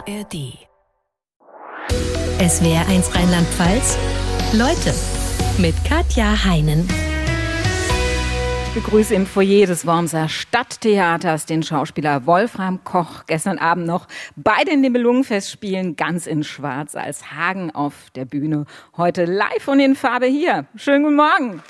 ARD. SWR1 Rheinland-Pfalz. Leute mit Katja Heinen. Ich begrüße im Foyer des Wormser Stadttheaters den Schauspieler Wolfram Koch. Gestern Abend noch bei den Nibelungenfestspielen ganz in Schwarz als Hagen auf der Bühne. Heute live und in Farbe hier. Schönen guten Morgen.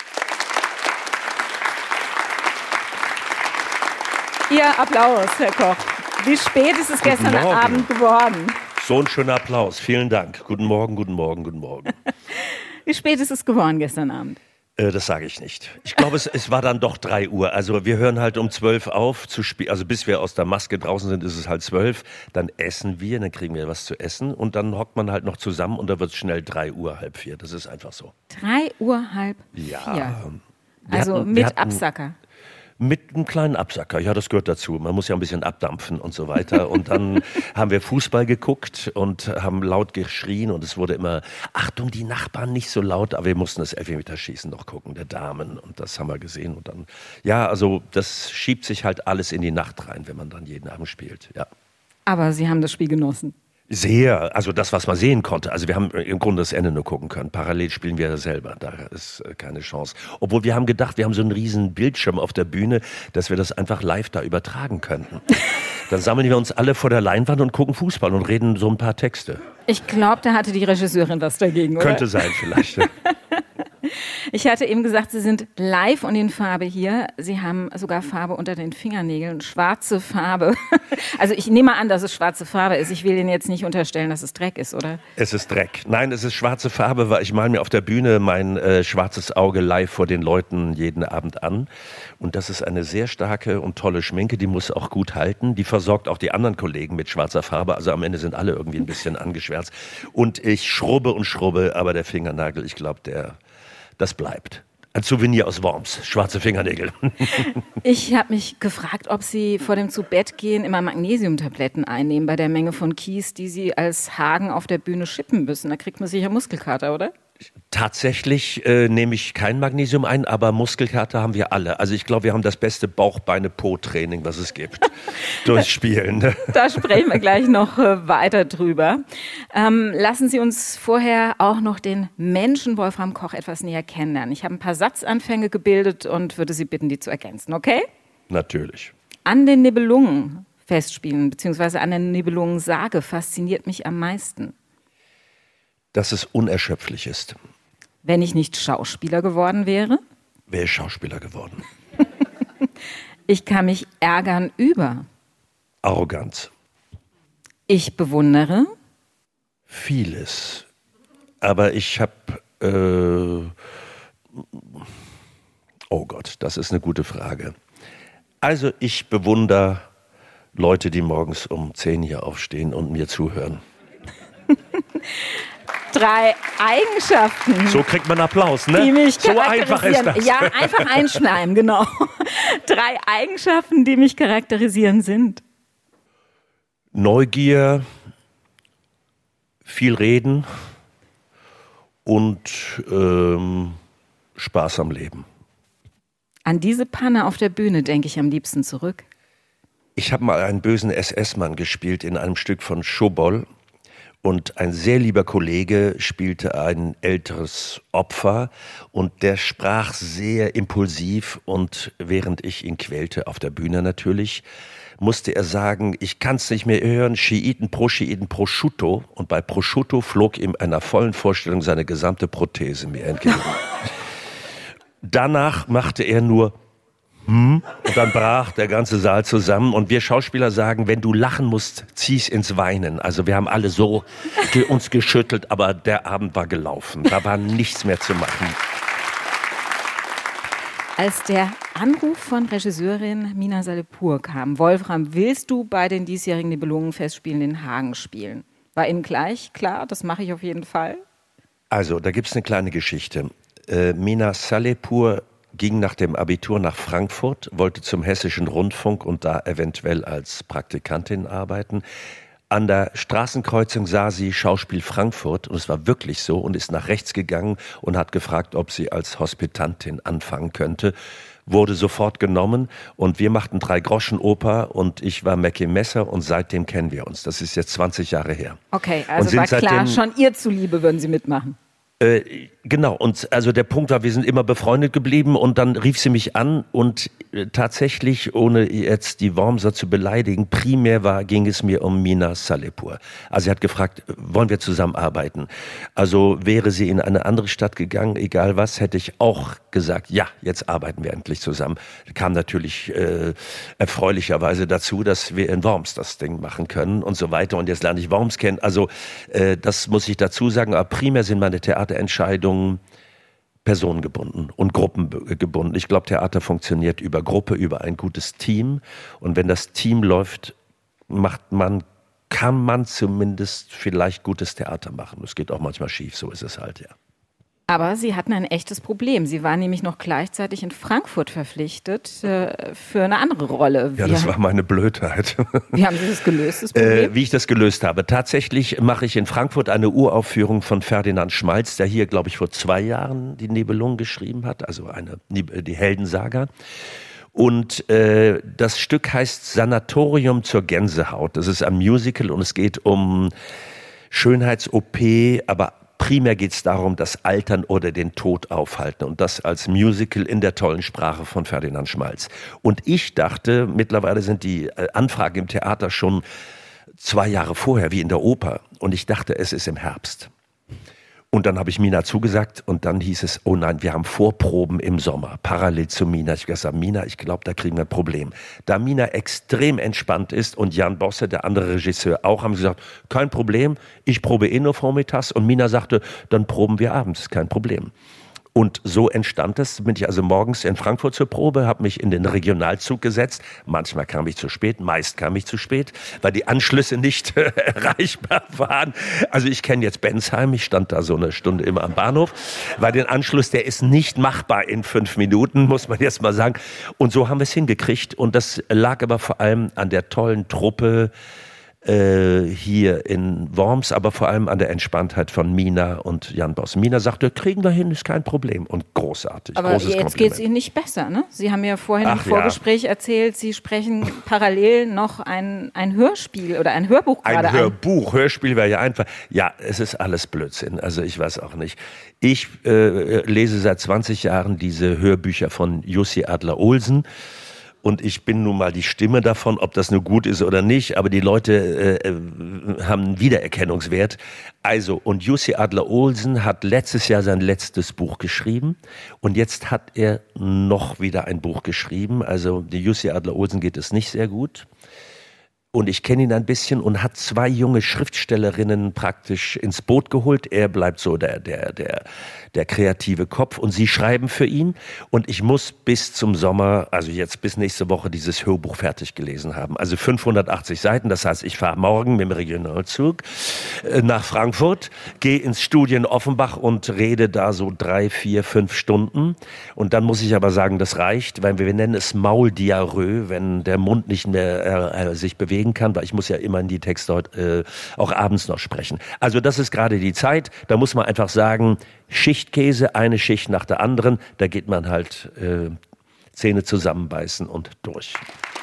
Ihr Applaus, Herr Koch. Wie spät ist es gestern Abend geworden? So ein schöner Applaus. Vielen Dank. Guten Morgen, guten Morgen, guten Morgen. Wie spät ist es geworden gestern Abend? Das sage ich nicht. Ich glaube, es war dann doch 3 Uhr. Also wir hören halt um 12 auf zu spielen. Also bis wir aus der Maske draußen sind, ist es halt 12. Dann essen wir, dann kriegen wir was zu essen. Und dann hockt man halt noch zusammen und da wird es schnell 3 Uhr, halb 4. Das ist einfach so. 3 Uhr, halb 4? Ja. Also mit Absacker? Mit einem kleinen Absacker, ja, das gehört dazu. Man muss ja ein bisschen abdampfen und so weiter. Und dann haben wir Fußball geguckt und haben laut geschrien. Und es wurde immer, Achtung, die Nachbarn nicht so laut. Aber wir mussten das Elfmeterschießen noch gucken, der Damen. Und das haben wir gesehen. Und dann, ja, also das schiebt sich halt alles in die Nacht rein, wenn man dann jeden Abend spielt, ja. Aber Sie haben das Spiel genossen? Sehr, also das, was man sehen konnte. Also wir haben im Grunde das Ende nur gucken können. Parallel spielen wir selber, da ist keine Chance. Obwohl wir haben gedacht, wir haben so einen riesen Bildschirm auf der Bühne, dass wir das einfach live da übertragen könnten. Dann sammeln wir uns alle vor der Leinwand und gucken Fußball und reden so ein paar Texte. Ich glaube, da hatte die Regisseurin was dagegen, oder? Könnte sein vielleicht. Ich hatte eben gesagt, Sie sind live und in Farbe hier. Sie haben sogar Farbe unter den Fingernägeln, schwarze Farbe. Also ich nehme an, dass es schwarze Farbe ist. Ich will Ihnen jetzt nicht unterstellen, dass es Dreck ist, oder? Es ist Dreck. Nein, es ist schwarze Farbe, weil ich male mir auf der Bühne mein schwarzes Auge live vor den Leuten jeden Abend an. Und das ist eine sehr starke und tolle Schminke, die muss auch gut halten. Die versorgt auch die anderen Kollegen mit schwarzer Farbe. Also am Ende sind alle irgendwie ein bisschen angeschwärzt. Und ich schrubbe und schrubbe, aber der Fingernagel, ich glaube, das bleibt. Ein Souvenir aus Worms, schwarze Fingernägel. Ich habe mich gefragt, ob Sie vor dem Zu-Bett-Gehen immer Magnesiumtabletten einnehmen bei der Menge von Kies, die Sie als Hagen auf der Bühne schippen müssen. Da kriegt man sicher Muskelkater, oder? Tatsächlich nehme ich kein Magnesium ein, aber Muskelkater haben wir alle. Also ich glaube, wir haben das beste Bauch-Beine-Po-Training, was es gibt, durch Spielen. Da sprechen wir gleich noch weiter drüber. Lassen Sie uns vorher auch noch den Menschen Wolfram Koch etwas näher kennenlernen. Ich habe ein paar Satzanfänge gebildet und würde Sie bitten, die zu ergänzen, okay? Natürlich. An den Nibelungenfestspielen bzw. an der Nibelungensage fasziniert mich am meisten, dass es unerschöpflich ist. Wenn ich nicht Schauspieler geworden wäre? Wäre ich Schauspieler geworden. Ich kann mich ärgern über Arroganz. Ich bewundere vieles. Aber ich habe... oh Gott, das ist eine gute Frage. Also ich bewundere Leute, die morgens um 10 hier aufstehen und mir zuhören. 3 Eigenschaften. So kriegt man Applaus, ne? Die mich so einfach ist das. Ja, einfach einschleimen, genau. 3 Eigenschaften, die mich charakterisieren, sind: Neugier, viel reden und Spaß am Leben. An diese Panne auf der Bühne denke ich am liebsten zurück. Ich habe mal einen bösen SS-Mann gespielt in einem Stück von Schobol. Und ein sehr lieber Kollege spielte ein älteres Opfer und der sprach sehr impulsiv und während ich ihn quälte, auf der Bühne natürlich, musste er sagen, ich kann's nicht mehr hören, Schiiten prosciutto, und bei prosciutto flog ihm einer vollen Vorstellung seine gesamte Prothese mir entgegen. Danach machte er nur und dann brach der ganze Saal zusammen und wir Schauspieler sagen, wenn du lachen musst, zieh's ins Weinen. Also wir haben alle so uns geschüttelt, aber der Abend war gelaufen. Da war nichts mehr zu machen. Als der Anruf von Regisseurin Mina Salepour kam: Wolfram, willst du bei den diesjährigen Nibelungenfestspielen in Hagen spielen? War Ihnen gleich klar, das mache ich auf jeden Fall? Also, da gibt's eine kleine Geschichte. Mina Salepour ging nach dem Abitur nach Frankfurt, wollte zum Hessischen Rundfunk und da eventuell als Praktikantin arbeiten. An der Straßenkreuzung sah sie Schauspiel Frankfurt und es war wirklich so und ist nach rechts gegangen und hat gefragt, ob sie als Hospitantin anfangen könnte. wurde sofort genommen und wir machten 3-Groschen-Oper und ich war Mackie Messer und seitdem kennen wir uns. Das ist jetzt 20 Jahre her. Okay, also war klar, schon ihr zuliebe würden Sie mitmachen. Genau, und also der Punkt war, wir sind immer befreundet geblieben und dann rief sie mich an und tatsächlich, ohne jetzt die Wormser zu beleidigen, primär ging es mir um Mina Salepur. Also sie hat gefragt, wollen wir zusammenarbeiten? Also wäre sie in eine andere Stadt gegangen, egal was, hätte ich auch gesagt, ja, jetzt arbeiten wir endlich zusammen. Kam natürlich erfreulicherweise dazu, dass wir in Worms das Ding machen können und so weiter und jetzt lerne ich Worms kennen. Also das muss ich dazu sagen, aber primär sind meine Theaterentscheidungen personengebunden und gruppengebunden. Ich glaube, Theater funktioniert über Gruppe, über ein gutes Team. Und wenn das Team läuft, kann man zumindest vielleicht gutes Theater machen. Es geht auch manchmal schief, so ist es halt, ja. Aber Sie hatten ein echtes Problem. Sie waren nämlich noch gleichzeitig in Frankfurt verpflichtet für eine andere Rolle. Ja, das war meine Blödheit. Wie haben Sie das gelöst, das Problem? Wie ich das gelöst habe. Tatsächlich mache ich in Frankfurt eine Uraufführung von Ferdinand Schmalz, der hier, glaube ich, vor 2 Jahren die Nibelungen geschrieben hat, also die Heldensaga. Und das Stück heißt Sanatorium zur Gänsehaut. Das ist ein Musical und es geht um Schönheits-OP, aber primär geht es darum, das Altern oder den Tod aufhalten und das als Musical in der tollen Sprache von Ferdinand Schmalz. Und ich dachte, mittlerweile sind die Anfragen im Theater schon 2 Jahre vorher, wie in der Oper. Und ich dachte, es ist im Herbst. Und dann habe ich Mina zugesagt und dann hieß es, oh nein, wir haben Vorproben im Sommer, parallel zu Mina. Ich habe gesagt, Mina, ich glaube, da kriegen wir ein Problem. Da Mina extrem entspannt ist und Jan Bosse, der andere Regisseur, auch, haben sie gesagt, kein Problem, ich probe nur vormittags. Und Mina sagte, dann proben wir abends, kein Problem. Und so entstand es, bin ich also morgens in Frankfurt zur Probe, habe mich in den Regionalzug gesetzt. Manchmal kam ich zu spät, meist kam ich zu spät, weil die Anschlüsse nicht erreichbar waren. Also ich kenne jetzt Bensheim, ich stand da so eine Stunde immer am Bahnhof, weil den Anschluss, der ist nicht machbar in 5 Minuten, muss man jetzt mal sagen. Und so haben wir es hingekriegt und das lag aber vor allem an der tollen Truppe, hier in Worms, aber vor allem an der Entspanntheit von Mina und Jan Bosse. Mina sagte, kriegen wir hin, ist kein Problem. Und großartig, aber großes jetzt geht es Ihnen nicht besser, ne? Sie haben ja vorhin im Vorgespräch erzählt, Sie sprechen parallel noch ein Hörspiel oder ein Hörbuch gerade ein. Hörbuch, Hörspiel wäre ja einfach. Ja, es ist alles Blödsinn, also ich weiß auch nicht. Ich lese seit 20 Jahren diese Hörbücher von Jussi Adler-Olsen. Und ich bin nun mal die Stimme davon, ob das nur gut ist oder nicht, aber die Leute haben einen Wiedererkennungswert. Also, und Jussi Adler-Olsen hat letztes Jahr sein letztes Buch geschrieben und jetzt hat er noch wieder ein Buch geschrieben. Also, die Jussi Adler-Olsen geht es nicht sehr gut. Und ich kenne ihn ein bisschen und hat 2 junge Schriftstellerinnen praktisch ins Boot geholt. Er bleibt so der kreative Kopf und sie schreiben für ihn. Und ich muss bis zum Sommer, also jetzt bis nächste Woche, dieses Hörbuch fertig gelesen haben. Also 580 Seiten, das heißt, ich fahre morgen mit dem Regionalzug nach Frankfurt, gehe ins Studio in Offenbach und rede da so 3, 4, 5 Stunden. Und dann muss ich aber sagen, das reicht, weil wir nennen es Mauldiarrhoe, wenn der Mund nicht mehr sich bewegt kann, weil ich muss ja immer in die Texte heute auch abends noch sprechen. Also das ist gerade die Zeit, da muss man einfach sagen, Schichtkäse, eine Schicht nach der anderen, da geht man halt Zähne zusammenbeißen und durch.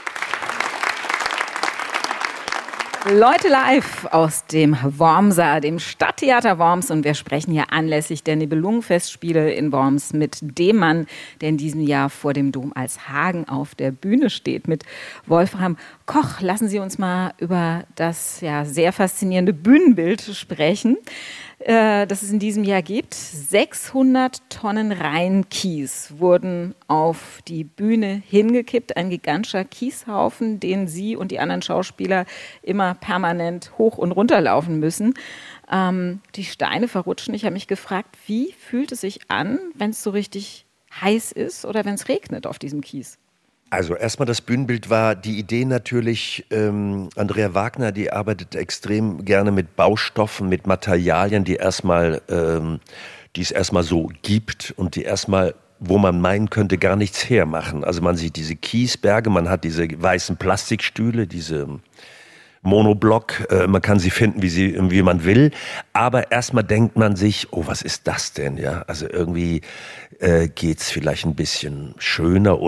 Leute live aus dem Wormser, dem Stadttheater Worms, und wir sprechen hier anlässlich der Nibelungenfestspiele in Worms mit dem Mann, der in diesem Jahr vor dem Dom als Hagen auf der Bühne steht, mit Wolfram Koch. Lassen Sie uns mal über das ja sehr faszinierende Bühnenbild sprechen, das es in diesem Jahr gibt. 600 Tonnen Rheinkies wurden auf die Bühne hingekippt. Ein gigantischer Kieshaufen, den Sie und die anderen Schauspieler immer permanent hoch und runter laufen müssen. Die Steine verrutschen. Ich habe mich gefragt, wie fühlt es sich an, wenn es so richtig heiß ist oder wenn es regnet auf diesem Kies? Also erstmal das Bühnenbild war die Idee natürlich, Andrea Wagner, die arbeitet extrem gerne mit Baustoffen, mit Materialien, die es erstmal so gibt und die erstmal, wo man meinen könnte, gar nichts hermachen. Also man sieht diese Kiesberge, man hat diese weißen Plastikstühle, diese Monoblock, man kann sie finden, wie man will, aber erstmal denkt man sich, oh, was ist das denn, ja? Also irgendwie geht's vielleicht ein bisschen schöner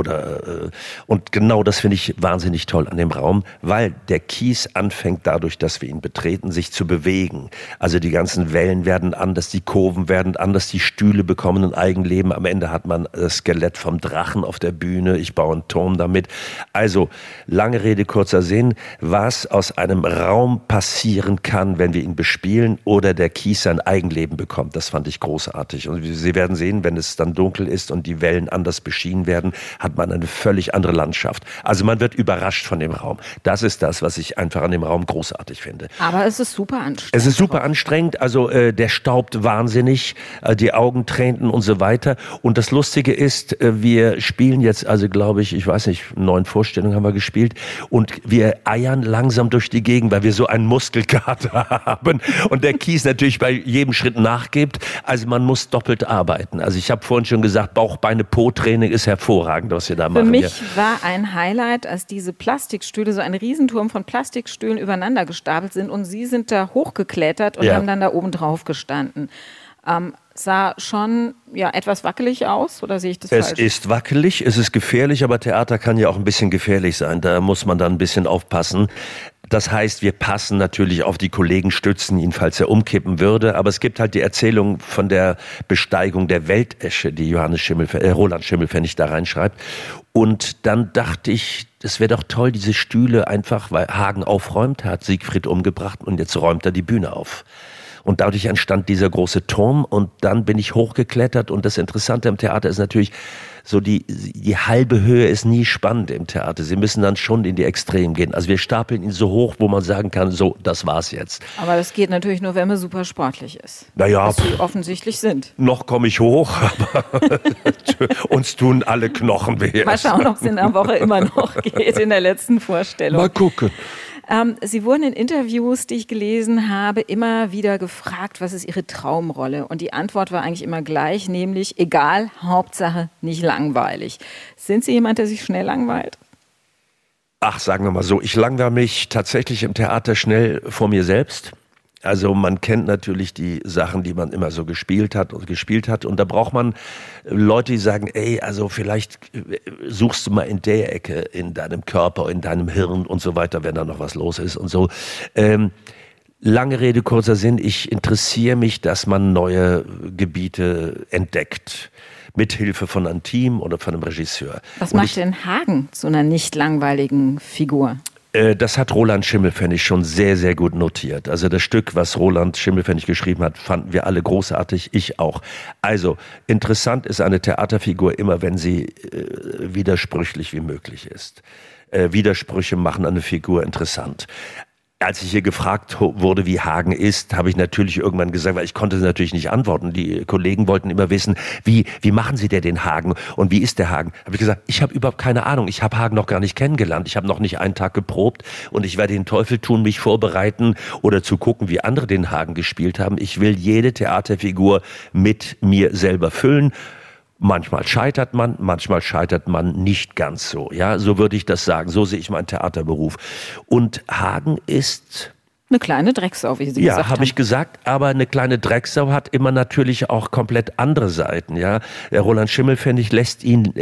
und genau das finde ich wahnsinnig toll an dem Raum, weil der Kies anfängt dadurch, dass wir ihn betreten, sich zu bewegen. Also die ganzen Wellen werden anders, die Kurven werden anders, die Stühle bekommen ein Eigenleben. Am Ende hat man das Skelett vom Drachen auf der Bühne. Ich baue einen Turm damit. Also lange Rede, kurzer Sinn, was aus einem Raum passieren kann, wenn wir ihn bespielen oder der Kies sein Eigenleben bekommt. Das fand ich großartig. Und Sie werden sehen, wenn es dann dunkel ist und die Wellen anders beschienen werden, hat man eine völlig andere Landschaft. Also man wird überrascht von dem Raum. Das ist das, was ich einfach an dem Raum großartig finde. Aber es ist super anstrengend. Es ist super anstrengend. Also der staubt wahnsinnig, die Augen tränten und so weiter. Und das Lustige ist, wir spielen jetzt, also glaube ich weiß nicht, 9 Vorstellungen haben wir gespielt und wir eiern langsam durch die Gegend, weil wir so einen Muskelkater haben und der Kies natürlich bei jedem Schritt nachgibt. Also man muss doppelt arbeiten. Also ich habe vorhin schon gesagt, Bauch-Beine-Po-Training ist hervorragend, was wir da machen. Für mich war ein Highlight, als diese Plastikstühle, so ein Riesenturm von Plastikstühlen übereinander gestapelt sind und Sie sind da hochgeklettert und haben dann da oben drauf gestanden. Sah schon etwas wackelig aus, oder sehe ich das falsch? Es ist wackelig, es ist gefährlich, aber Theater kann ja auch ein bisschen gefährlich sein. Da muss man dann ein bisschen aufpassen. Das heißt, wir passen natürlich auf die Kollegen, stützen ihn, falls er umkippen würde. Aber es gibt halt die Erzählung von der Besteigung der Weltesche, die Roland Schimmelpfennig da reinschreibt. Und dann dachte ich, das wäre doch toll, diese Stühle einfach, weil Hagen aufräumt, hat Siegfried umgebracht und jetzt räumt er die Bühne auf. Und dadurch entstand dieser große Turm und dann bin ich hochgeklettert und das Interessante im Theater ist natürlich, so die halbe Höhe ist nie spannend im Theater. Sie müssen dann schon in die Extremen gehen. Also wir stapeln ihn so hoch, wo man sagen kann, so, das war's jetzt. Aber das geht natürlich nur, wenn man super sportlich ist. Naja, was Sie offensichtlich sind. Noch komme ich hoch, aber uns tun alle Knochen weh. Mal schauen, ob es in der Woche immer noch geht, in der letzten Vorstellung. Mal gucken. Sie wurden in Interviews, die ich gelesen habe, immer wieder gefragt, was ist Ihre Traumrolle? Und die Antwort war eigentlich immer gleich, nämlich egal, Hauptsache nicht langweilig. Sind Sie jemand, der sich schnell langweilt? Ach, sagen wir mal so, ich langweile mich tatsächlich im Theater schnell vor mir selbst. Also man kennt natürlich die Sachen, die man immer so gespielt hat. Und da braucht man Leute, die sagen, ey, also vielleicht suchst du mal in der Ecke in deinem Körper, in deinem Hirn und so weiter, wenn da noch was los ist und so. Lange Rede, kurzer Sinn, ich interessiere mich, dass man neue Gebiete entdeckt. Mit Hilfe von einem Team oder von einem Regisseur. Was macht denn Hagen zu einer nicht langweiligen Figur? Das hat Roland Schimmelpfennig schon sehr, sehr gut notiert. Also das Stück, was Roland Schimmelpfennig geschrieben hat, fanden wir alle großartig, ich auch. Also interessant ist eine Theaterfigur immer, wenn sie widersprüchlich wie möglich ist. Widersprüche machen eine Figur interessant. Als ich hier gefragt wurde, wie Hagen ist, habe ich natürlich irgendwann gesagt, weil ich konnte natürlich nicht antworten. Die Kollegen wollten immer wissen, wie machen Sie denn den Hagen und wie ist der Hagen? Habe ich gesagt, ich habe überhaupt keine Ahnung. Ich habe Hagen noch gar nicht kennengelernt. Ich habe noch nicht einen Tag geprobt und ich werde den Teufel tun, mich vorbereiten oder zu gucken, wie andere den Hagen gespielt haben. Ich will jede Theaterfigur mit mir selber füllen. Manchmal scheitert man nicht ganz so. Ja, so würde ich das sagen. So sehe ich meinen Theaterberuf. Und Hagen ist eine kleine Drecksau, wie Sie gesagt haben. Ja, habe ich gesagt, aber eine kleine Drecksau hat immer natürlich auch komplett andere Seiten. Ja, der Roland Schimmelpfennig lässt ihn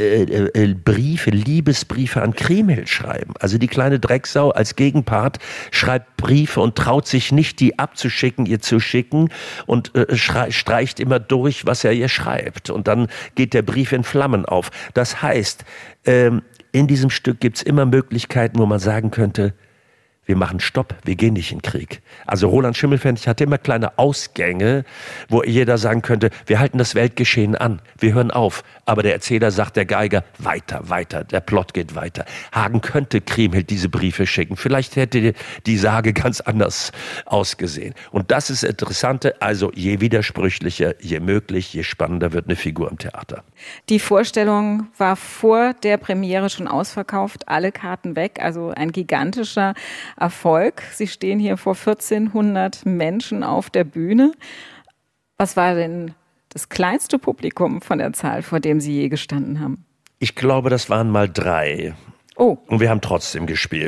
Liebesbriefe an Kriemhild schreiben. Also die kleine Drecksau als Gegenpart schreibt Briefe und traut sich nicht, die abzuschicken, ihr zu schicken und streicht immer durch, was er ihr schreibt. Und dann geht der Brief in Flammen auf. Das heißt, in diesem Stück gibt's immer Möglichkeiten, wo man sagen könnte, wir machen Stopp, wir gehen nicht in den Krieg. Also Roland Schimmelpfennig hatte immer kleine Ausgänge, wo jeder sagen könnte, wir halten das Weltgeschehen an, wir hören auf. Aber der Erzähler sagt, der Geiger, weiter, der Plot geht weiter. Hagen könnte Kriemhild diese Briefe schicken. Vielleicht hätte die Sage ganz anders ausgesehen. Und das ist das Interessante, also je widersprüchlicher, je möglich, je spannender wird eine Figur im Theater. Die Vorstellung war vor der Premiere schon ausverkauft, alle Karten weg, also ein gigantischer Erfolg. Sie stehen hier vor 1400 Menschen auf der Bühne. Was war denn das kleinste Publikum von der Zahl, vor dem Sie je gestanden haben? Ich glaube, das waren mal 3. Oh. Und wir haben trotzdem gespielt.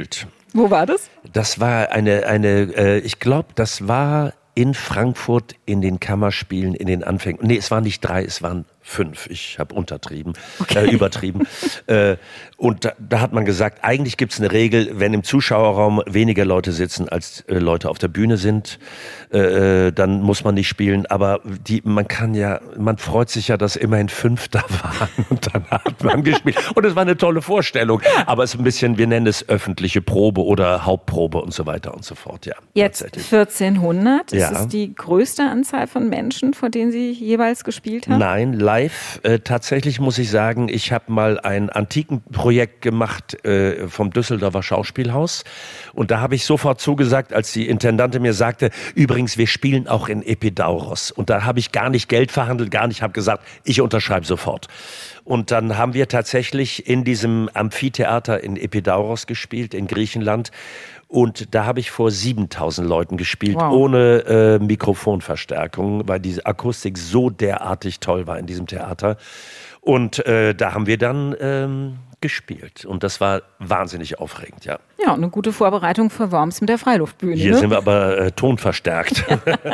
Wo war das? Das war ich glaube, das war in Frankfurt in den Kammerspielen, in den Anfängen. Nee, es waren nicht 3, es waren 5. Ich habe übertrieben. Und da hat man gesagt, eigentlich gibt es eine Regel, wenn im Zuschauerraum weniger Leute sitzen, als Leute auf der Bühne sind, dann muss man nicht spielen. Aber man freut sich ja, dass immerhin 5 da waren und dann hat man gespielt. Und es war eine tolle Vorstellung. Aber es ist ein bisschen, wir nennen es öffentliche Probe oder Hauptprobe und so weiter und so fort. Ja, jetzt 1400, ja. Ist es die größte Anzahl von Menschen, vor denen Sie jeweils gespielt haben? Nein, live. Tatsächlich muss ich sagen, ich habe mal ein Antikenprojekt gemacht vom Düsseldorfer Schauspielhaus. Und da habe ich sofort zugesagt, als die Intendantin mir sagte, übrigens, wir spielen auch in Epidauros. Und da habe ich gar nicht Geld verhandelt, habe gesagt, ich unterschreibe sofort. Und dann haben wir tatsächlich in diesem Amphitheater in Epidauros gespielt, in Griechenland. Und da habe ich vor 7.000 Leuten gespielt, wow. Ohne Mikrofonverstärkung, weil die Akustik so derartig toll war in diesem Theater. Und da haben wir dann gespielt. Und das war wahnsinnig aufregend, ja. Ja, und eine gute Vorbereitung für Worms mit der Freiluftbühne. Hier sind wir aber tonverstärkt.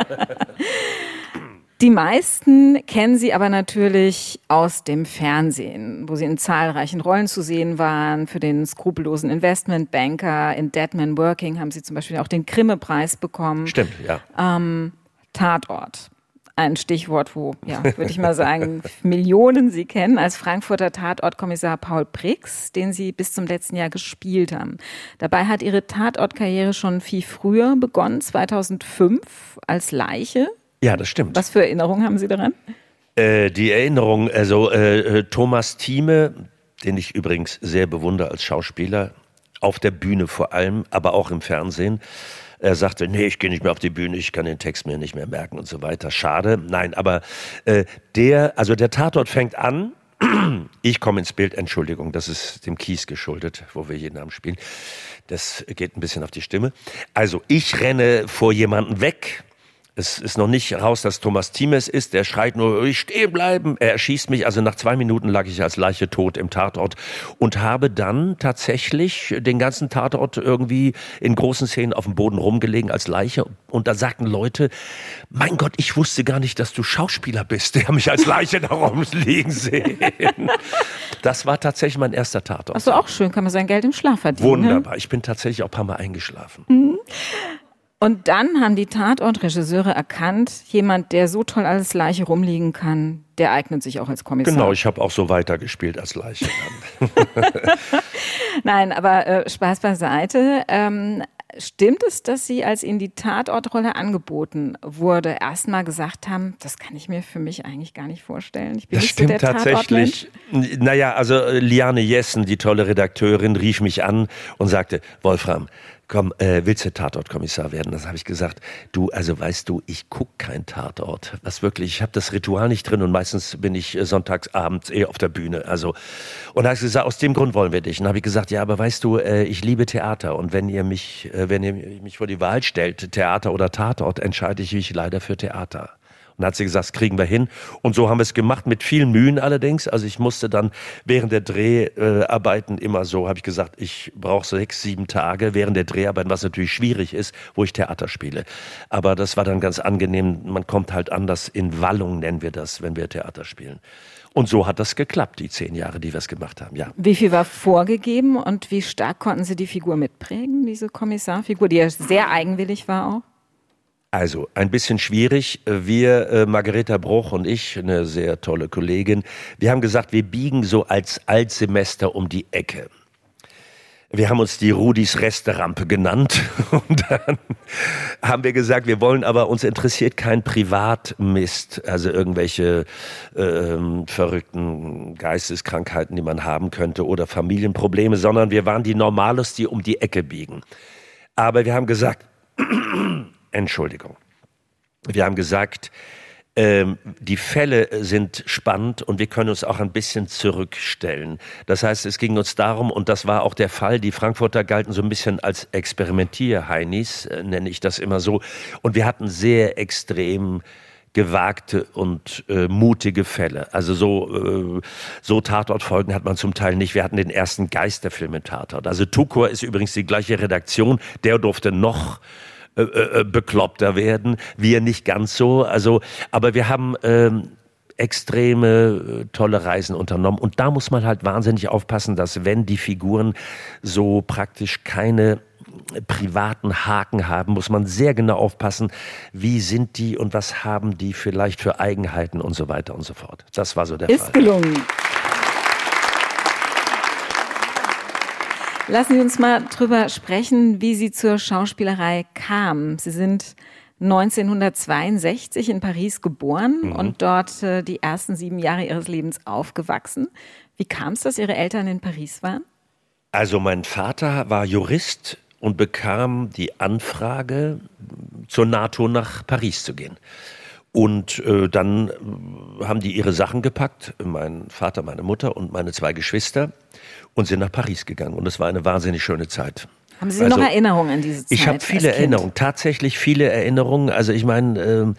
Die meisten kennen Sie aber natürlich aus dem Fernsehen, wo Sie in zahlreichen Rollen zu sehen waren. Für den skrupellosen Investmentbanker in Dead Man Working haben Sie zum Beispiel auch den Grimme-Preis bekommen. Stimmt, ja. Tatort. Ein Stichwort, wo, ja, würde ich mal sagen, Millionen Sie kennen, als Frankfurter Tatortkommissar Paul Brix, den Sie bis zum letzten Jahr gespielt haben. Dabei hat Ihre Tatortkarriere schon viel früher begonnen, 2005, als Leiche. Ja, das stimmt. Was für Erinnerungen haben Sie daran? Die Erinnerung, also Thomas Thieme, den ich übrigens sehr bewundere als Schauspieler, auf der Bühne vor allem, aber auch im Fernsehen. Er sagte, nee, ich gehe nicht mehr auf die Bühne, ich kann den Text mir nicht mehr merken und so weiter. Schade. Nein, aber der Tatort fängt an. Ich komme ins Bild, Entschuldigung, das ist dem Kies geschuldet, wo wir jeden Abend spielen. Das geht ein bisschen auf die Stimme. Also ich renne vor jemanden weg. Es ist noch nicht raus, dass Thomas Thieme es ist. Der schreit nur, ich stehen bleiben. Er erschießt mich. Also nach 2 Minuten lag ich als Leiche tot im Tatort und habe dann tatsächlich den ganzen Tatort irgendwie in großen Szenen auf dem Boden rumgelegen als Leiche. Und da sagten Leute, mein Gott, ich wusste gar nicht, dass du Schauspieler bist. Die haben mich als Leiche da rumliegen sehen. Das war tatsächlich mein erster Tatort. Ach so, auch schön. Kann man sein Geld im Schlaf verdienen. Wunderbar. Ich bin tatsächlich auch ein paar Mal eingeschlafen. Mhm. Und dann haben die Tatortregisseure erkannt, jemand, der so toll als Leiche rumliegen kann, der eignet sich auch als Kommissar. Genau, ich habe auch so weitergespielt als Leiche. Nein, aber Spaß beiseite. Stimmt es, dass Sie, als Ihnen die Tatortrolle angeboten wurde, erstmal gesagt haben, das kann ich mir für mich eigentlich gar nicht vorstellen? Ich bin nicht so der tatsächlich. Naja, also Liane Jessen, die tolle Redakteurin, rief mich an und sagte, Wolfram, komm, willst du Tatortkommissar werden? Das habe ich gesagt. Du, also weißt du, ich gucke kein Tatort. Was wirklich, ich habe das Ritual nicht drin und meistens bin ich sonntagsabends auf der Bühne. Also, und da habe ich gesagt, aus dem Grund wollen wir dich. Und dann habe ich gesagt, ja, aber weißt du, ich liebe Theater und wenn ihr mich vor die Wahl stellt, Theater oder Tatort, entscheide ich mich leider für Theater. Und dann hat sie gesagt, das kriegen wir hin. Und so haben wir es gemacht, mit vielen Mühen allerdings. Also ich musste dann während der Dreharbeiten immer so, habe ich gesagt, ich brauche 6, 7 Tage während der Dreharbeiten, was natürlich schwierig ist, wo ich Theater spiele. Aber das war dann ganz angenehm. Man kommt halt anders in Wallung, nennen wir das, wenn wir Theater spielen. Und so hat das geklappt, die 10 Jahre, die wir es gemacht haben, ja. Wie viel war vorgegeben und wie stark konnten Sie die Figur mitprägen, diese Kommissarfigur, die ja sehr eigenwillig war auch? Also, ein bisschen schwierig. Wir, Margareta Bruch und ich, eine sehr tolle Kollegin, wir haben gesagt, wir biegen so als Altsemester um die Ecke. Wir haben uns die Rudis Resterampe genannt und dann haben wir gesagt, wir wollen aber, uns interessiert kein Privatmist, also irgendwelche verrückten Geisteskrankheiten, die man haben könnte oder Familienprobleme, sondern wir waren die Normalos, die um die Ecke biegen. Aber wir haben gesagt, Entschuldigung. Wir haben gesagt, die Fälle sind spannend und wir können uns auch ein bisschen zurückstellen. Das heißt, es ging uns darum, und das war auch der Fall, die Frankfurter galten so ein bisschen als Experimentier-Heinis, nenne ich das immer so. Und wir hatten sehr extrem gewagte und mutige Fälle. Also so Tatortfolgen hat man zum Teil nicht. Wir hatten den ersten Geisterfilm im Tatort. Also Tukur ist übrigens die gleiche Redaktion. Der durfte noch bekloppter werden. Wir nicht ganz so. Also, aber wir haben extreme tolle Reisen unternommen. Und da muss man halt wahnsinnig aufpassen, dass wenn die Figuren so praktisch keine privaten Haken haben, muss man sehr genau aufpassen, wie sind die und was haben die vielleicht für Eigenheiten und so weiter und so fort. Das war so der Fall. Ist gelungen. Lassen Sie uns mal drüber sprechen, wie Sie zur Schauspielerei kamen. Sie sind 1962 in Paris geboren und dort die ersten 7 Jahre Ihres Lebens aufgewachsen. Wie kam es, dass Ihre Eltern in Paris waren? Also mein Vater war Jurist und bekam die Anfrage, zur NATO nach Paris zu gehen. Und dann haben die ihre Sachen gepackt, mein Vater, meine Mutter und meine 2 Geschwister, und sind nach Paris gegangen. Und es war eine wahnsinnig schöne Zeit. Haben Sie noch Erinnerungen an diese Zeit? Ich habe viele Erinnerungen, tatsächlich viele Erinnerungen. Also ich meine,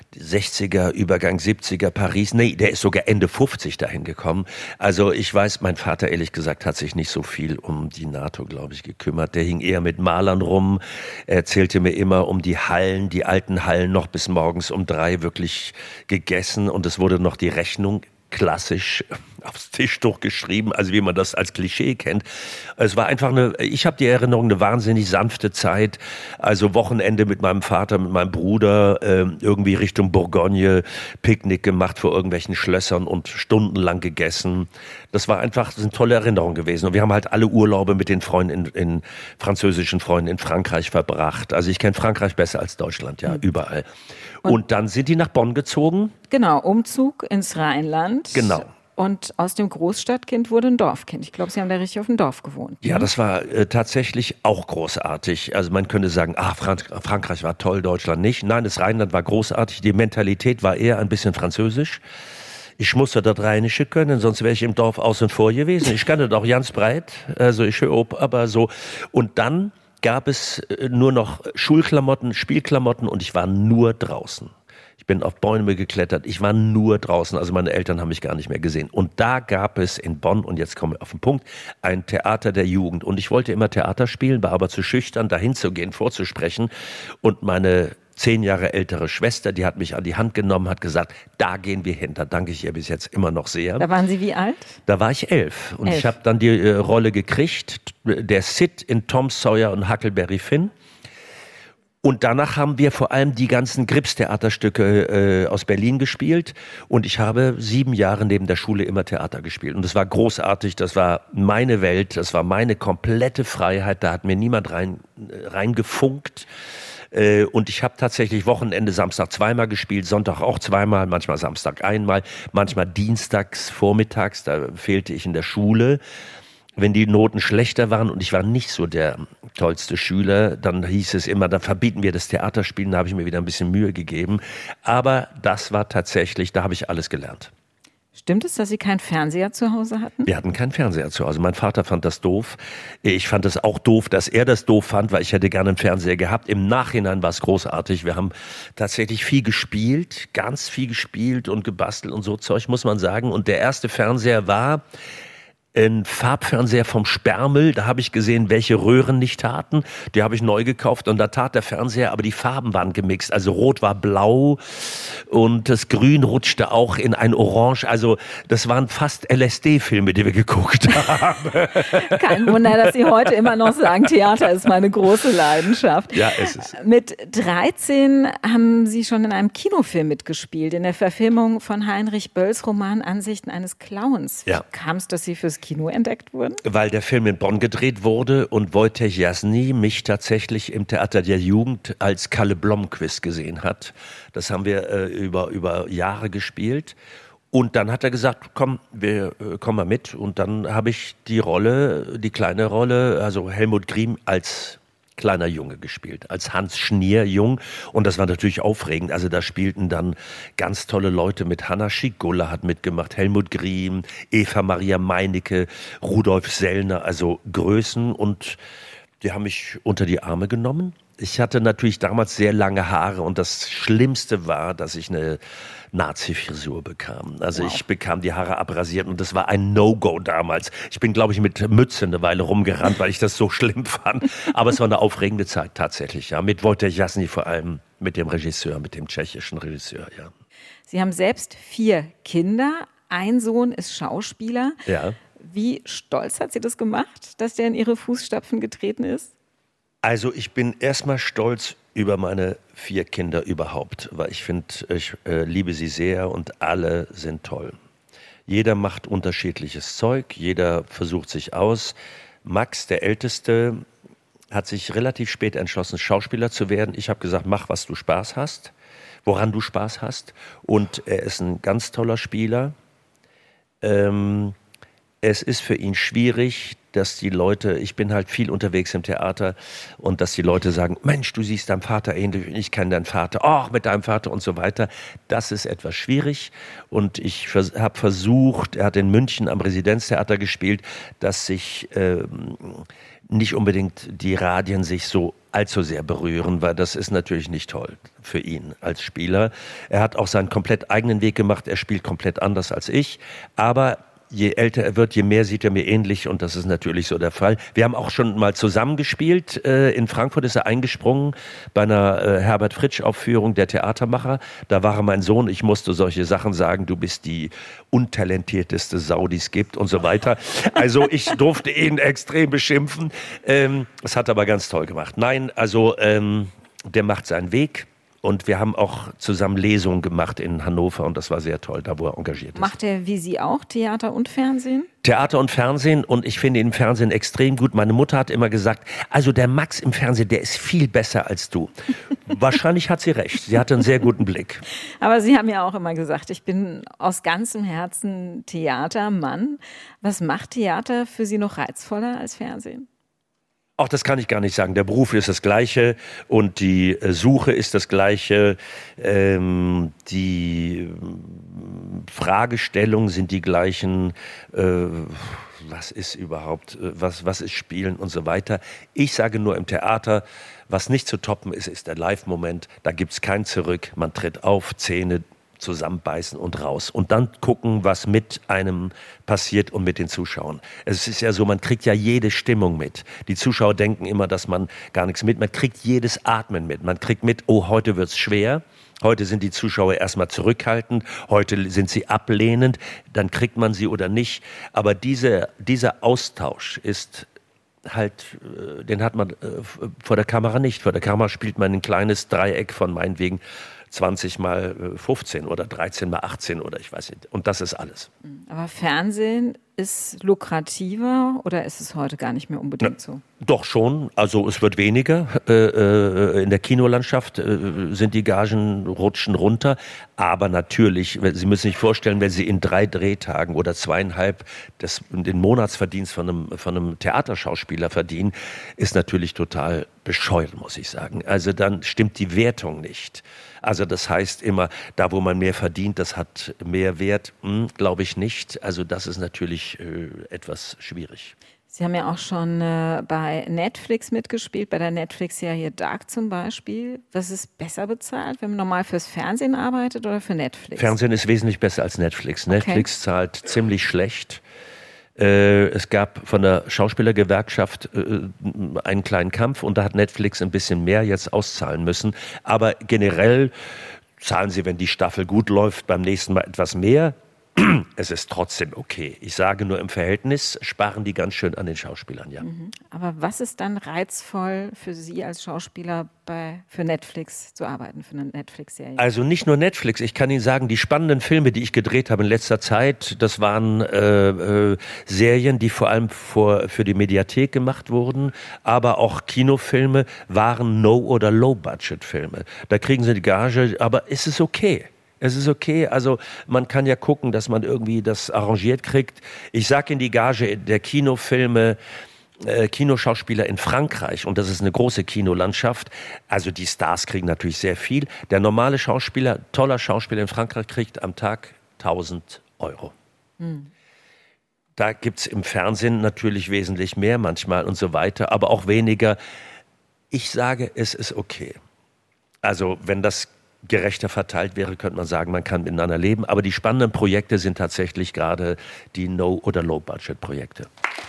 60er, Übergang 70er, Paris. Nee, der ist sogar Ende 50 dahin gekommen. Also ich weiß, mein Vater, ehrlich gesagt, hat sich nicht so viel um die NATO, glaube ich, gekümmert. Der hing eher mit Malern rum. Er erzählte mir immer um die Hallen, die alten Hallen, noch bis morgens um 3 wirklich gegessen. Und es wurde noch die Rechnung klassisch aufs Tischtuch geschrieben, also wie man das als Klischee kennt. Es war einfach ich habe die Erinnerung, eine wahnsinnig sanfte Zeit. Also Wochenende mit meinem Vater, mit meinem Bruder, irgendwie Richtung Bourgogne, Picknick gemacht vor irgendwelchen Schlössern und stundenlang gegessen. Das sind tolle Erinnerungen gewesen. Und wir haben halt alle Urlaube mit den Freunden, französischen Freunden in Frankreich verbracht. Also ich kenne Frankreich besser als Deutschland, ja, überall. Und dann sind die nach Bonn gezogen. Genau, Umzug ins Rheinland. Genau. Und aus dem Großstadtkind wurde ein Dorfkind. Ich glaube, Sie haben da richtig auf dem Dorf gewohnt. Ja, das war tatsächlich auch großartig. Also man könnte sagen, Frankreich war toll, Deutschland nicht. Nein, das Rheinland war großartig. Die Mentalität war eher ein bisschen französisch. Ich musste das Rheinische können, sonst wäre ich im Dorf außen vor gewesen. Ich kann das auch ganz breit, also ich höre ob, aber so. Und dann gab es nur noch Schulklamotten, Spielklamotten und ich war nur draußen. Ich bin auf Bäume geklettert, ich war nur draußen, also meine Eltern haben mich gar nicht mehr gesehen. Und da gab es in Bonn, und jetzt komme ich auf den Punkt, ein Theater der Jugend. Und ich wollte immer Theater spielen, war aber zu schüchtern, dahin zu gehen, vorzusprechen. Und meine 10 Jahre ältere Schwester, die hat mich an die Hand genommen, hat gesagt, da gehen wir hin. Da danke ich ihr bis jetzt immer noch sehr. Da waren Sie wie alt? Da war ich 11. Und ich habe dann die Rolle gekriegt, der Sid in Tom Sawyer und Huckleberry Finn. Und danach haben wir vor allem die ganzen Grips-Theaterstücke aus Berlin gespielt. Und ich habe 7 Jahre neben der Schule immer Theater gespielt. Und das war großartig, das war meine Welt, das war meine komplette Freiheit. Da hat mir niemand reingefunkt. Und ich habe tatsächlich Wochenende Samstag 2-mal gespielt, Sonntag auch 2-mal, manchmal Samstag 1-mal, manchmal dienstags, vormittags, da fehlte ich in der Schule. Wenn die Noten schlechter waren und ich war nicht so der tollste Schüler, dann hieß es immer, dann verbieten wir das Theaterspielen, da habe ich mir wieder ein bisschen Mühe gegeben. Aber das war tatsächlich, da habe ich alles gelernt. Stimmt es, dass Sie keinen Fernseher zu Hause hatten? Wir hatten keinen Fernseher zu Hause. Mein Vater fand das doof. Ich fand es auch doof, dass er das doof fand, weil ich hätte gerne einen Fernseher gehabt. Im Nachhinein war es großartig. Wir haben tatsächlich viel gespielt, ganz viel gespielt und gebastelt und so Zeug, muss man sagen. Und der erste Fernseher war ein Farbfernseher vom Spermel, da habe ich gesehen, welche Röhren nicht taten. Die habe ich neu gekauft und da tat der Fernseher, aber die Farben waren gemixt. Also rot war blau und das Grün rutschte auch in ein Orange. Also das waren fast LSD-Filme, die wir geguckt haben. Kein Wunder, dass Sie heute immer noch sagen, Theater ist meine große Leidenschaft. Ja, es ist. Mit 13 haben Sie schon in einem Kinofilm mitgespielt, in der Verfilmung von Heinrich Bölls Roman Ansichten eines Clowns. Wie kam es, dass Sie fürs Kino entdeckt wurden? Weil der Film in Bonn gedreht wurde und Wojciech Jasny mich tatsächlich im Theater der Jugend als Kalle Blomqvist gesehen hat. Das haben wir über Jahre gespielt. Und dann hat er gesagt, komm, wir kommen mal mit. Und dann habe ich die kleine Rolle, also Helmut Griem als kleiner Junge gespielt, als Hans Schnier jung. Und das war natürlich aufregend. Also da spielten dann ganz tolle Leute mit. Hanna Schigulla hat mitgemacht, Helmut Griem, Eva Maria Meinecke, Rudolf Sellner, also Größen. Und Die haben mich unter die Arme genommen. Ich hatte natürlich damals sehr lange Haare und das Schlimmste war, dass ich eine Nazi-Frisur bekam. Also ich bekam die Haare abrasiert und das war ein No-Go damals. Ich bin, glaube ich, mit Mütze eine Weile rumgerannt, weil ich das so schlimm fand. Aber es war eine aufregende Zeit tatsächlich, ja. Mit Wojciech Jasny vor allem, mit dem Regisseur, mit dem tschechischen Regisseur, ja. Sie haben selbst 4 Kinder. Ein Sohn ist Schauspieler. Ja. Wie stolz hat sie das gemacht, dass der in ihre Fußstapfen getreten ist? Also ich bin erstmal stolz über meine 4 Kinder überhaupt, weil ich finde, ich liebe sie sehr und alle sind toll. Jeder macht unterschiedliches Zeug, jeder versucht sich aus. Max, der Älteste, hat sich relativ spät entschlossen, Schauspieler zu werden. Ich habe gesagt, mach, was du Spaß hast, woran du Spaß hast. Und er ist ein ganz toller Spieler. Es ist für ihn schwierig, dass die Leute, ich bin halt viel unterwegs im Theater und dass die Leute sagen, Mensch, du siehst deinem Vater ähnlich, ich kenne deinen Vater, mit deinem Vater und so weiter. Das ist etwas schwierig und ich habe versucht, er hat in München am Residenztheater gespielt, dass sich nicht unbedingt die Radien sich so allzu sehr berühren, weil das ist natürlich nicht toll für ihn als Spieler. Er hat auch seinen komplett eigenen Weg gemacht, er spielt komplett anders als ich, aber je älter er wird, je mehr sieht er mir ähnlich und das ist natürlich so der Fall. Wir haben auch schon mal zusammen gespielt. In Frankfurt ist er eingesprungen bei einer Herbert Fritsch-Aufführung, der Theatermacher. Da war er mein Sohn. Ich musste solche Sachen sagen, du bist die untalentierteste Sau, die es gibt und so weiter. Also ich durfte ihn extrem beschimpfen. Das hat er aber ganz toll gemacht. Nein, also der macht seinen Weg. Und wir haben auch zusammen Lesungen gemacht in Hannover und das war sehr toll, da wo er engagiert ist. Macht er wie Sie auch Theater und Fernsehen? Theater und Fernsehen und ich finde ihn im Fernsehen extrem gut. Meine Mutter hat immer gesagt, also der Max im Fernsehen, der ist viel besser als du. Wahrscheinlich hat sie recht, sie hatte einen sehr guten Blick. Aber Sie haben ja auch immer gesagt, ich bin aus ganzem Herzen Theatermann. Was macht Theater für Sie noch reizvoller als Fernsehen? Auch das kann ich gar nicht sagen. Der Beruf ist das Gleiche und die Suche ist das Gleiche. Die Fragestellungen sind die gleichen. Was ist überhaupt, was ist Spielen und so weiter. Ich sage nur im Theater, was nicht zu toppen ist, ist der Live-Moment. Da gibt's kein Zurück. Man tritt auf, Zähne zusammenbeißen und raus. Und dann gucken, was mit einem passiert und mit den Zuschauern. Es ist ja so, man kriegt ja jede Stimmung mit. Die Zuschauer denken immer, dass man gar nichts mit. Man kriegt jedes Atmen mit. Man kriegt mit, oh, heute wird's schwer. Heute sind die Zuschauer erstmal zurückhaltend. Heute sind sie ablehnend. Dann kriegt man sie oder nicht. Aber dieser Austausch ist halt, den hat man vor der Kamera nicht. Vor der Kamera spielt man ein kleines Dreieck von meinetwegen 20 mal 15 oder 13 mal 18 oder ich weiß nicht. Und das ist alles. Aber Fernsehen ist lukrativer oder ist es heute gar nicht mehr unbedingt so? Doch schon. Also es wird weniger. In der Kinolandschaft sind die Gagen rutschen runter. Aber natürlich, Sie müssen sich vorstellen, wenn Sie in 3 Drehtagen oder 2,5 den Monatsverdienst von einem Theaterschauspieler verdienen, ist natürlich total bescheuert, muss ich sagen. Also dann stimmt die Wertung nicht. Also das heißt immer, da wo man mehr verdient, das hat mehr Wert, glaube ich nicht. Also das ist natürlich etwas schwierig. Sie haben ja auch schon bei Netflix mitgespielt, bei der Netflix-Serie Dark zum Beispiel. Was ist besser bezahlt, wenn man normal fürs Fernsehen arbeitet oder für Netflix? Fernsehen ist wesentlich besser als Netflix. Okay. Netflix zahlt ziemlich schlecht. Es gab von der Schauspielergewerkschaft einen kleinen Kampf und da hat Netflix ein bisschen mehr jetzt auszahlen müssen. Aber generell zahlen sie, wenn die Staffel gut läuft, beim nächsten Mal etwas mehr. Es ist trotzdem okay. Ich sage nur, im Verhältnis sparen die ganz schön an den Schauspielern, ja. Aber was ist dann reizvoll für Sie als Schauspieler für Netflix zu arbeiten, für eine Netflix-Serie? Also nicht nur Netflix. Ich kann Ihnen sagen, die spannenden Filme, die ich gedreht habe in letzter Zeit, das waren Serien, die vor allem für die Mediathek gemacht wurden, aber auch Kinofilme waren No- oder Low-Budget-Filme. Da kriegen Sie die Gage, aber es ist okay. Es ist okay, also man kann ja gucken, dass man irgendwie das arrangiert kriegt. Ich sage in die Gage der Kinofilme, Kinoschauspieler in Frankreich, und das ist eine große Kinolandschaft, also die Stars kriegen natürlich sehr viel. Der normale Schauspieler, toller Schauspieler in Frankreich kriegt am Tag 1.000 Euro. Da gibt es im Fernsehen natürlich wesentlich mehr manchmal und so weiter, aber auch weniger. Ich sage, es ist okay. Also wenn das gerechter verteilt wäre, könnte man sagen, man kann miteinander leben. Aber die spannenden Projekte sind tatsächlich gerade die No- oder Low-Budget-Projekte.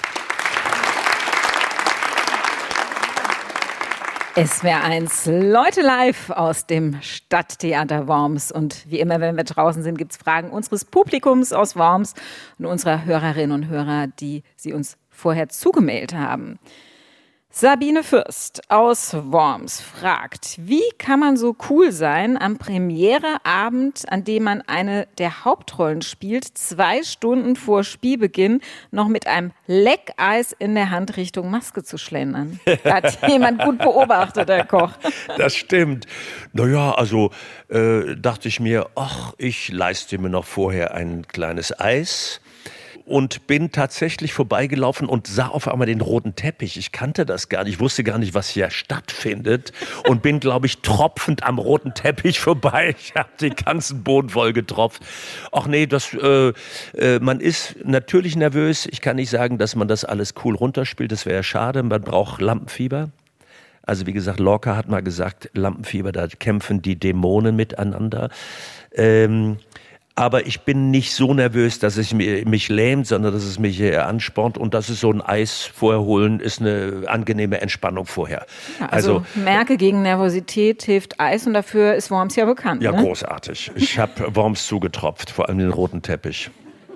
SWR1, Leute live aus dem Stadttheater Worms. Und wie immer, wenn wir draußen sind, gibt es Fragen unseres Publikums aus Worms und unserer Hörerinnen und Hörer, die sie uns vorher zugemailt haben. Sabine Fürst aus Worms fragt, wie kann man so cool sein am Premiereabend, an dem man eine der Hauptrollen spielt, 2 Stunden vor Spielbeginn noch mit einem Leckeis in der Hand Richtung Maske zu schlendern? Da hat jemand gut beobachtet, Herr Koch. Das stimmt. Naja, also dachte ich mir, ach, ich leiste mir noch vorher ein kleines Eis. Und bin tatsächlich vorbeigelaufen und sah auf einmal den roten Teppich. Ich kannte das gar nicht, wusste gar nicht, was hier stattfindet. Und bin, glaube ich, tropfend am roten Teppich vorbei. Ich habe den ganzen Boden voll getropft. Ach nee, man ist natürlich nervös. Ich kann nicht sagen, dass man das alles cool runterspielt. Das wäre schade. Man braucht Lampenfieber. Also wie gesagt, Lorca hat mal gesagt, Lampenfieber, da kämpfen die Dämonen miteinander. Aber ich bin nicht so nervös, dass es mich lähmt, sondern dass es mich anspornt. Und das ist so ein Eis vorher holen, ist eine angenehme Entspannung vorher. Ja, also merke gegen Nervosität hilft Eis und dafür ist Worms ja bekannt. Ja, ne? Großartig. Ich habe Worms zugetropft, vor allem den roten Teppich.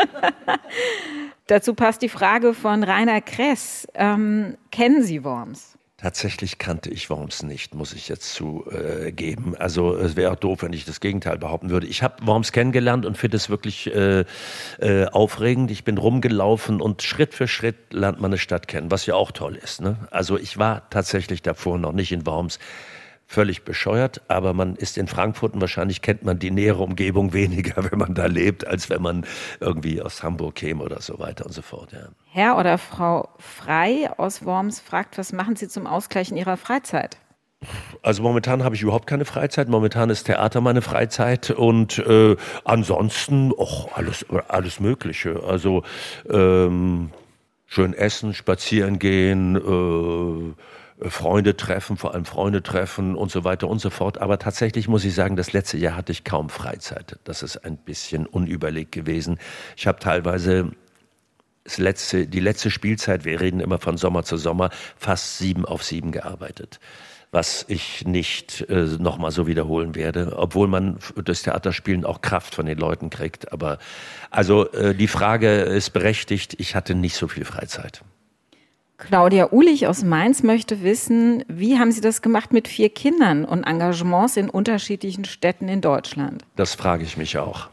Dazu passt die Frage von Rainer Kress. Kennen Sie Worms? Tatsächlich kannte ich Worms nicht, muss ich jetzt zugeben. Also es wäre auch doof, wenn ich das Gegenteil behaupten würde. Ich habe Worms kennengelernt und finde es wirklich aufregend. Ich bin rumgelaufen und Schritt für Schritt lernt man eine Stadt kennen, was ja auch toll ist. Ne? Also ich war tatsächlich davor noch nicht in Worms. Völlig bescheuert, aber man ist in Frankfurt und wahrscheinlich kennt man die nähere Umgebung weniger, wenn man da lebt, als wenn man irgendwie aus Hamburg käme oder so weiter und so fort. Ja. Herr oder Frau Frei aus Worms fragt, was machen Sie zum Ausgleich in Ihrer Freizeit? Also momentan habe ich überhaupt keine Freizeit. Momentan ist Theater meine Freizeit und ansonsten alles Mögliche. Also schön essen, spazieren gehen, Freunde treffen, vor allem Freunde treffen und so weiter und so fort. Aber tatsächlich muss ich sagen, das letzte Jahr hatte ich kaum Freizeit. Das ist ein bisschen unüberlegt gewesen. Ich habe teilweise die letzte Spielzeit, wir reden immer von Sommer zu Sommer, fast 7 auf 7 gearbeitet. Was ich nicht nochmal so wiederholen werde, obwohl man durch Theaterspielen auch Kraft von den Leuten kriegt. Aber also die Frage ist berechtigt, ich hatte nicht so viel Freizeit. Claudia Uhlich aus Mainz möchte wissen, wie haben Sie das gemacht mit 4 Kindern und Engagements in unterschiedlichen Städten in Deutschland? Das frage ich mich auch.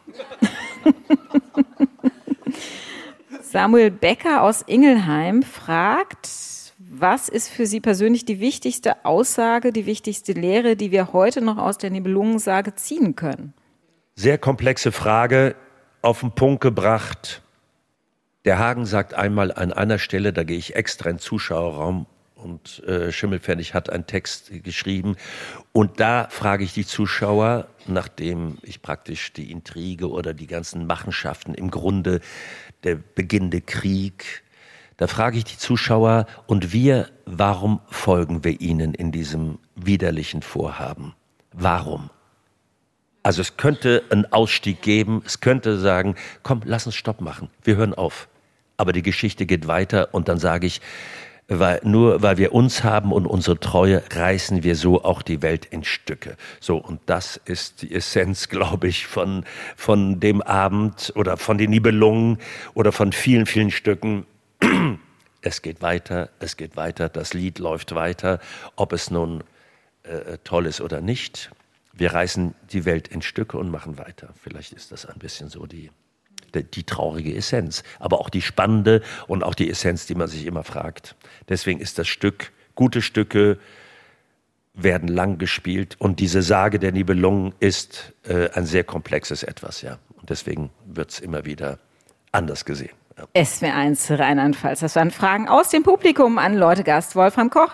Samuel Becker aus Ingelheim fragt, was ist für Sie persönlich die wichtigste Aussage, die wichtigste Lehre, die wir heute noch aus der Nibelungensage ziehen können? Sehr komplexe Frage, auf den Punkt gebracht. Der Hagen sagt einmal an einer Stelle, da gehe ich extra in den Zuschauerraum und Schimmelpfennig hat einen Text geschrieben und da frage ich die Zuschauer, nachdem ich praktisch die Intrige oder die ganzen Machenschaften im Grunde der beginnende Krieg, da frage ich die Zuschauer und warum folgen wir ihnen in diesem widerlichen Vorhaben? Warum? Also es könnte einen Ausstieg geben, es könnte sagen, komm, lass uns Stopp machen, wir hören auf. Aber die Geschichte geht weiter und dann sage ich, nur weil wir uns haben und unsere Treue, reißen wir so auch die Welt in Stücke. So, und das ist die Essenz, glaube ich, von dem Abend oder von den Nibelungen oder von vielen, vielen Stücken. Es geht weiter, das Lied läuft weiter, ob es nun toll ist oder nicht. Wir reißen die Welt in Stücke und machen weiter. Vielleicht ist das ein bisschen so die traurige Essenz, aber auch die spannende und auch die Essenz, die man sich immer fragt. Deswegen ist das Stück, gute Stücke werden lang gespielt und diese Sage der Nibelungen ist ein sehr komplexes Etwas, ja. Und deswegen wird es immer wieder anders gesehen. Ja. SWR1 Rheinland-Pfalz. Das waren Fragen aus dem Publikum an Leute-Gast Wolfram Koch.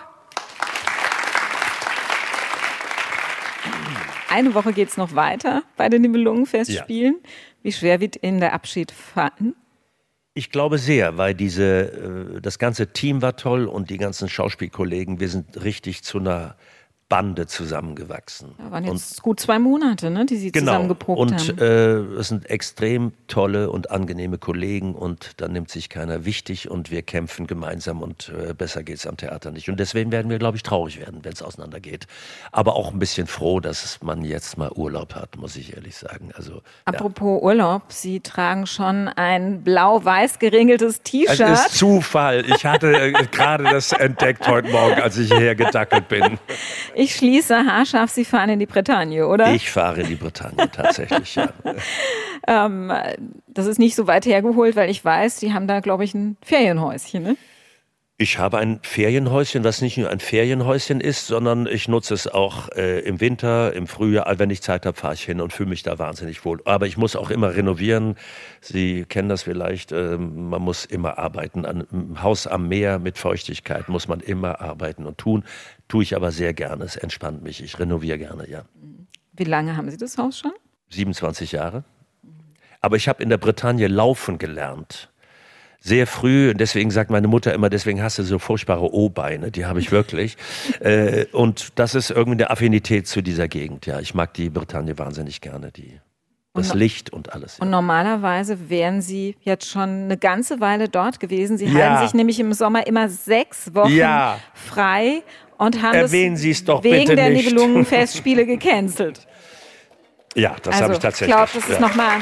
Eine Woche geht es noch weiter bei den Nibelungenfestspielen. Ja. Wie schwer wird Ihnen der Abschied fallen? Ich glaube sehr, weil das ganze Team war toll und die ganzen Schauspielkollegen, wir sind richtig zu einer Bande zusammengewachsen. Da waren jetzt gut 2 Monate, ne, die Sie zusammen geprobt haben. Und es sind extrem tolle und angenehme Kollegen und da nimmt sich keiner wichtig und wir kämpfen gemeinsam und besser geht's am Theater nicht. Und deswegen werden wir, glaube ich, traurig werden, wenn es auseinandergeht. Aber auch ein bisschen froh, dass man jetzt mal Urlaub hat, muss ich ehrlich sagen. Also, apropos Urlaub, Sie tragen schon ein blau-weiß geringeltes T-Shirt. Es ist Zufall. Ich hatte gerade das entdeckt heute Morgen, als ich hierher gedackelt bin. Ich schließe haarscharf, Sie fahren in die Bretagne, oder? Ich fahre in die Bretagne, tatsächlich, ja. Das ist nicht so weit hergeholt, weil ich weiß, Sie haben da, glaube ich, ein Ferienhäuschen, ne? Ich habe ein Ferienhäuschen, was nicht nur ein Ferienhäuschen ist, sondern ich nutze es auch im Winter, im Frühjahr. Wenn ich Zeit habe, fahre ich hin und fühle mich da wahnsinnig wohl. Aber ich muss auch immer renovieren. Sie kennen das vielleicht, man muss immer arbeiten. An einem Haus am Meer mit Feuchtigkeit muss man immer arbeiten und tun. Tue ich aber sehr gerne, es entspannt mich. Ich renoviere gerne, ja. Wie lange haben Sie das Haus schon? 27 Jahre. Aber ich habe in der Bretagne laufen gelernt. Sehr früh, und deswegen sagt meine Mutter immer, deswegen hast du so furchtbare O-Beine, die habe ich wirklich. Und das ist irgendwie eine Affinität zu dieser Gegend, ja. Ich mag die Bretagne wahnsinnig gerne, das Licht und alles. Ja. Und normalerweise wären Sie jetzt schon eine ganze Weile dort gewesen. Sie halten sich nämlich im Sommer immer 6 Wochen frei und haben Erwähnen Sie es doch wegen bitte der nicht. Nibelungenfestspiele gecancelt. Ja, das habe ich tatsächlich. Ich glaube, das ist nochmal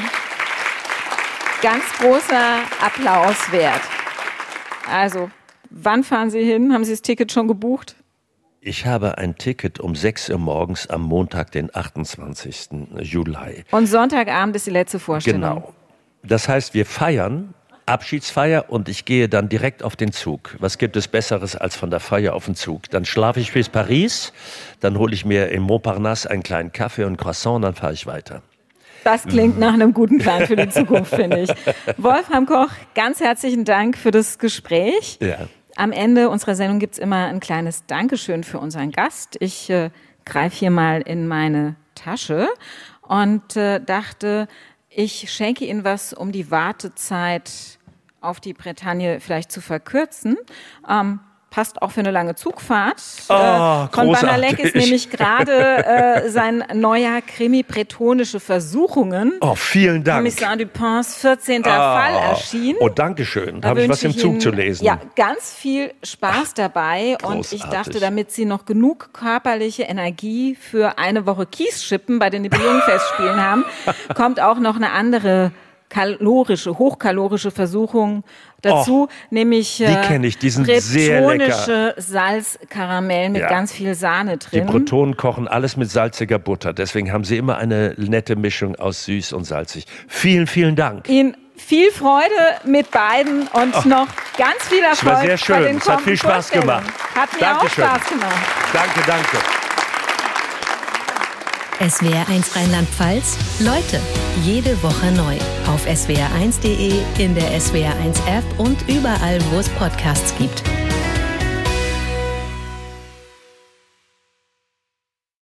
ganz großer Applaus wert. Also, wann fahren Sie hin? Haben Sie das Ticket schon gebucht? Ich habe ein Ticket um 6 Uhr morgens am Montag, den 28. Juli. Und Sonntagabend ist die letzte Vorstellung. Genau. Das heißt, wir feiern, Abschiedsfeier, und ich gehe dann direkt auf den Zug. Was gibt es Besseres als von der Feier auf den Zug? Dann schlafe ich bis Paris, dann hole ich mir im Montparnasse einen kleinen Kaffee und Croissant und dann fahre ich weiter. Das klingt nach einem guten Plan für die Zukunft, finde ich. Wolfram Koch, ganz herzlichen Dank für das Gespräch. Ja. Am Ende unserer Sendung gibt es immer ein kleines Dankeschön für unseren Gast. Ich greife hier mal in meine Tasche und dachte, ich schenke Ihnen was, um die Wartezeit auf die Bretagne vielleicht zu verkürzen. Passt auch für eine lange Zugfahrt. Von Banalek ist nämlich gerade sein neuer Krimi Bretonische Versuchungen. Oh, vielen Dank. Kommissar Dupins 14. Fall erschienen. Oh, danke schön. Da habe ich was im Zug zu lesen. Ja, ganz viel Spaß dabei. Großartig. Und ich dachte, damit Sie noch genug körperliche Energie für eine Woche Kiesschippen bei den Nibelungenfestspielen haben, kommt auch noch eine andere hochkalorische Versuchung dazu, nämlich die kenne ich, die sind sehr lecker. bretonische Salzkaramell mit ganz viel Sahne drin. Die Bretonen kochen alles mit salziger Butter, deswegen haben sie immer eine nette Mischung aus süß und salzig. Vielen, vielen Dank. Ihnen viel Freude mit beiden und noch ganz viel Erfolg. Das war sehr schön, bei den es hat viel Spaß gemacht. Hat mir Dankeschön. auch Spaß gemacht. Danke. SWR1 Rheinland-Pfalz. Leute, jede Woche neu. Auf swr1.de, in der SWR1 App und überall, wo es Podcasts gibt.